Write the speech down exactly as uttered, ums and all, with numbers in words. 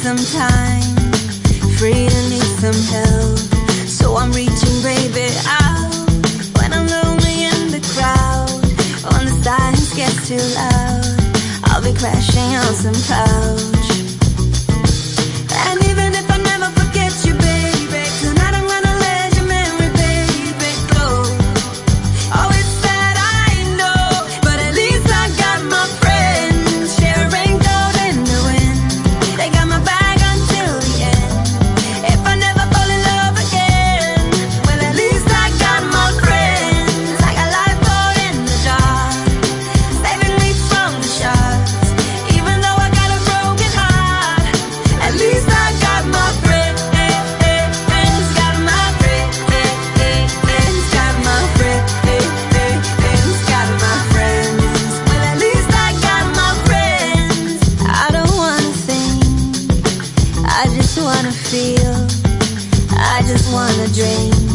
some time, free to need some help. So I'm reaching, baby, out when I'm lonely in the crowd. When the silence gets too loud, I'll be crashing on some couch. And even if I never forget you, baby, tonight I'm gonna let your memory, baby, go. Oh, it's sad, I know, but at least I got my friends. Share a raincoat in the wind, they got my back until the end. If I never fall in love again, well, at least I got my friends. Like a lifeboat in the dark, saving me from the sharks. Even though I got a broken heart, at least I got my friends. Got my friends, got my friends, got my friends. Well, at least I got my friends. I don't wanna think, I just wanna feel, I just wanna dream.